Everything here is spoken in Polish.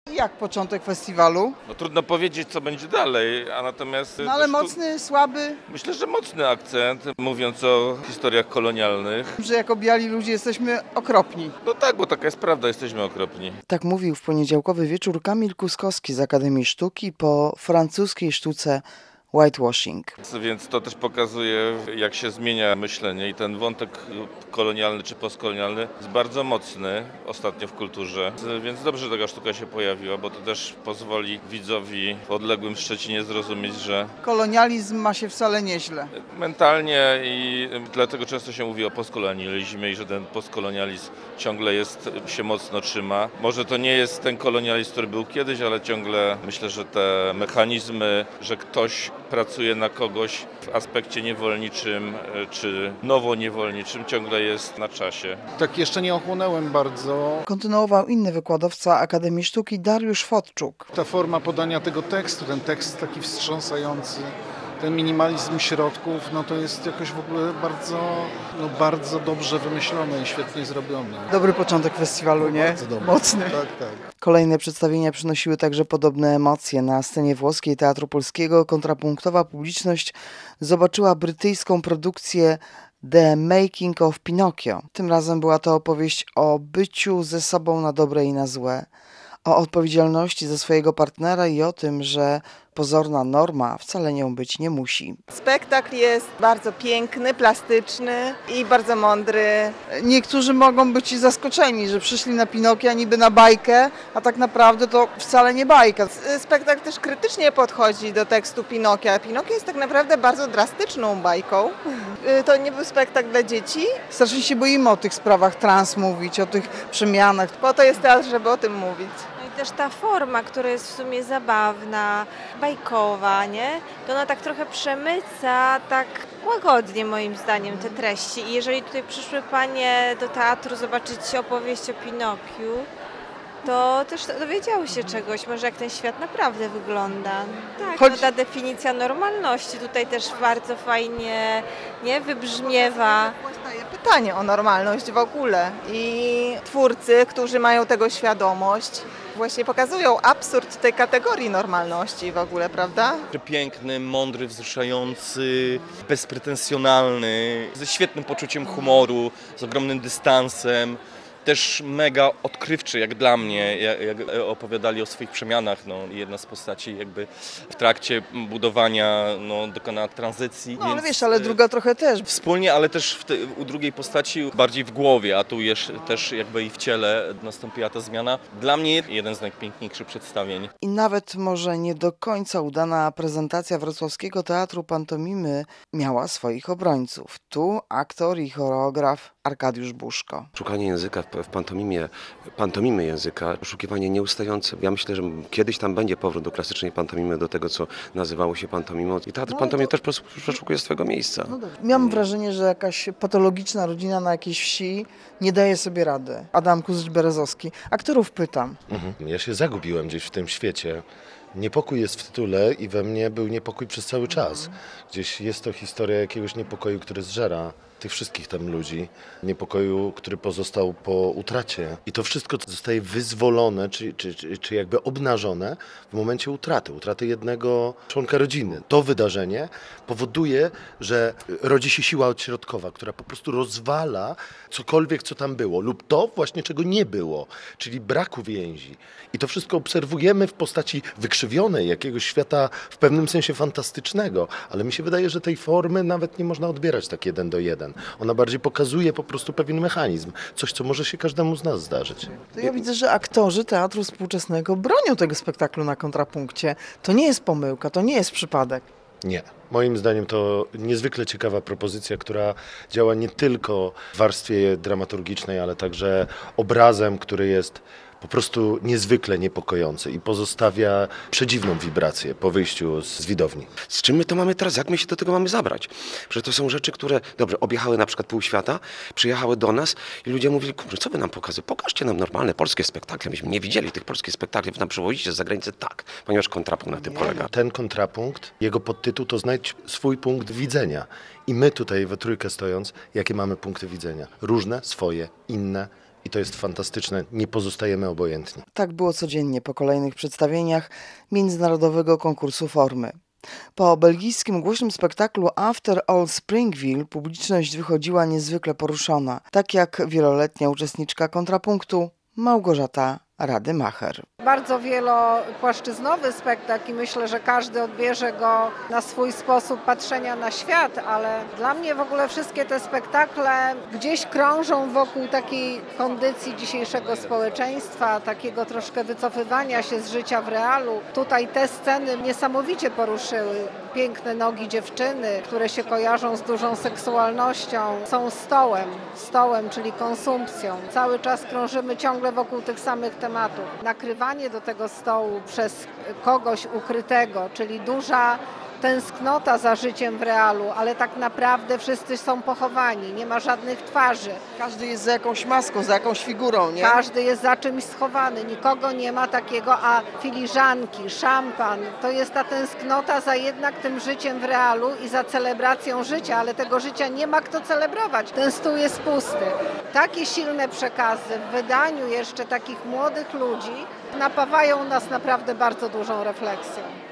Jak początek festiwalu? No trudno powiedzieć, co będzie dalej, a natomiast... No ale mocny, słaby, Myślę, że mocny akcent, mówiąc o historiach kolonialnych. że jako biali ludzie jesteśmy okropni. No tak, bo taka jest prawda, jesteśmy okropni. Tak mówił w poniedziałkowy wieczór Kamil Kuskowski z Akademii Sztuki po francuskiej sztuce whitewashing. Więc to też pokazuje, jak się zmienia myślenie i ten wątek kolonialny czy postkolonialny jest bardzo mocny ostatnio w kulturze. Więc dobrze, że taka sztuka się pojawiła, bo to też pozwoli widzowi w odległym Szczecinie zrozumieć, że Kolonializm ma się wcale nieźle. mentalnie i dlatego często się mówi o postkolonializmie i że ten postkolonializm ciągle się mocno trzyma. Może to nie jest ten kolonializm, który był kiedyś, ale ciągle myślę, że te mechanizmy, że ktoś pracuje na kogoś w aspekcie niewolniczym czy nowoniewolniczym ciągle jest na czasie. Tak jeszcze nie ochłonąłem bardzo. Kontynuował inny wykładowca Akademii Sztuki Dariusz Fotczuk. Ta forma podania tego tekstu, ten tekst taki wstrząsający, ten minimalizm środków, no to jest jakoś w ogóle bardzo dobrze wymyślone i świetnie zrobione. Dobry początek festiwalu, nie? Bardzo dobry. Mocny. Tak. Kolejne przedstawienia przynosiły także podobne emocje. Na scenie włoskiej Teatru Polskiego kontrapunktowa publiczność zobaczyła brytyjską produkcję The Making of Pinocchio. Tym razem była to opowieść o byciu ze sobą na dobre i na złe, o odpowiedzialności za swojego partnera i o tym, że pozorna norma wcale nią być nie musi. Spektakl jest bardzo piękny, plastyczny i bardzo mądry. Niektórzy mogą być zaskoczeni, że przyszli na Pinokia niby na bajkę, a tak naprawdę to wcale nie bajka. Spektakl też krytycznie podchodzi do tekstu Pinokia. Pinokio jest tak naprawdę bardzo drastyczną bajką. To nie był spektakl dla dzieci. Strasznie się boimy o tych sprawach trans mówić, o tych przemianach. Po to jest teatr, żeby o tym mówić. No i też ta forma, która jest w sumie zabawna, bajkowa, nie? To ona tak trochę przemyca, tak łagodnie moim zdaniem te treści. I jeżeli tutaj przyszły panie do teatru zobaczyć opowieść o Pinokiu, to też dowiedziały się czegoś, może jak ten świat naprawdę wygląda. Tak, no ta definicja normalności tutaj też bardzo fajnie wybrzmiewa. Powstaje pytanie o normalność w ogóle i twórcy, którzy mają tego świadomość, właśnie pokazują absurd tej kategorii normalności w ogóle, prawda? Piękny, mądry, wzruszający, bezpretensjonalny, ze świetnym poczuciem humoru, z ogromnym dystansem. Też mega odkrywczy, jak dla mnie, jak opowiadali o swoich przemianach. No, jedna z postaci jakby w trakcie budowania dokonała tranzycji. No ale więc, wiesz, ale druga trochę też. Wspólnie, ale też u drugiej postaci bardziej w głowie, a tu jeszcze też jakby i w ciele nastąpiła ta zmiana. Dla mnie jeden z najpiękniejszych przedstawień. I nawet może nie do końca udana prezentacja Wrocławskiego Teatru Pantomimy miała swoich obrońców. Tu aktor i choreograf Arkadiusz Buszko. Szukanie języka w pantomimy języka, poszukiwanie nieustające. Ja myślę, że kiedyś tam będzie powrót do klasycznej pantomimy, do tego, co nazywało się pantomimą. I teatr pantomimy też poszukuje swojego miejsca. No dobrze. Miałam wrażenie, że jakaś patologiczna rodzina na jakiejś wsi nie daje sobie rady. Adam Kuzycz-Berezowski. Aktorów pytam. Ja się zagubiłem gdzieś w tym świecie. Niepokój jest w tytule i we mnie był niepokój przez cały czas. Gdzieś jest to historia jakiegoś niepokoju, który zżera tych wszystkich tam ludzi. Niepokoju, który pozostał po utracie. I to wszystko zostaje wyzwolone, czy jakby obnażone w momencie utraty jednego członka rodziny. To wydarzenie powoduje, że rodzi się siła odśrodkowa, która po prostu rozwala cokolwiek, co tam było, lub to właśnie, czego nie było, czyli braku więzi. I to wszystko obserwujemy w postaci wykrzywionej, jakiegoś świata w pewnym sensie fantastycznego, ale mi się wydaje, że tej formy nawet nie można odbierać tak 1 do 1. Ona bardziej pokazuje po prostu pewien mechanizm, coś, co może się każdemu z nas zdarzyć. To ja widzę, że aktorzy teatru współczesnego bronią tego spektaklu na kontrapunkcie. To nie jest pomyłka, to nie jest przypadek. Nie. Moim zdaniem to niezwykle ciekawa propozycja, która działa nie tylko w warstwie dramaturgicznej, ale także obrazem, który jest po prostu niezwykle niepokojący i pozostawia przedziwną wibrację po wyjściu z widowni. Z czym my to mamy teraz? Jak my się do tego mamy zabrać? Że to są rzeczy, które, dobrze, objechały na przykład pół świata, przyjechały do nas i ludzie mówili, kurczę, co wy nam pokazujecie? Pokażcie nam normalne polskie spektakle. Myśmy nie widzieli tych polskich spektakli, wy nam przywozicie z zagranicy. Tak, ponieważ kontrapunkt na tym polega. Ten kontrapunkt, jego podtytuł to znajdź swój punkt widzenia. I my tutaj we trójkę stojąc, jakie mamy punkty widzenia? Różne, swoje, inne. i to jest fantastyczne, nie pozostajemy obojętni. Tak było codziennie po kolejnych przedstawieniach międzynarodowego konkursu formy. Po belgijskim głośnym spektaklu After All Springville publiczność wychodziła niezwykle poruszona, tak jak wieloletnia uczestniczka kontrapunktu Małgorzata Rademacher. Bardzo wielopłaszczyznowy spektakl i myślę, że każdy odbierze go na swój sposób patrzenia na świat, ale dla mnie w ogóle wszystkie te spektakle gdzieś krążą wokół takiej kondycji dzisiejszego społeczeństwa, takiego troszkę wycofywania się z życia w realu. Tutaj te sceny niesamowicie poruszyły. Piękne nogi dziewczyny, które się kojarzą z dużą seksualnością, są stołem, czyli konsumpcją. Cały czas krążymy ciągle wokół tych samych tematów. Nakrywanie do tego stołu przez kogoś ukrytego, czyli duża tęsknota za życiem w realu, ale tak naprawdę wszyscy są pochowani, nie ma żadnych twarzy. Każdy jest za jakąś maską, za jakąś figurą, nie? Każdy jest za czymś schowany, nikogo nie ma takiego, a filiżanki, szampan, to jest ta tęsknota za jednak tym życiem w realu i za celebracją życia, ale tego życia nie ma kto celebrować. Ten stół jest pusty. Takie silne przekazy w wydaniu jeszcze takich młodych ludzi napawają nas naprawdę bardzo dużą refleksją.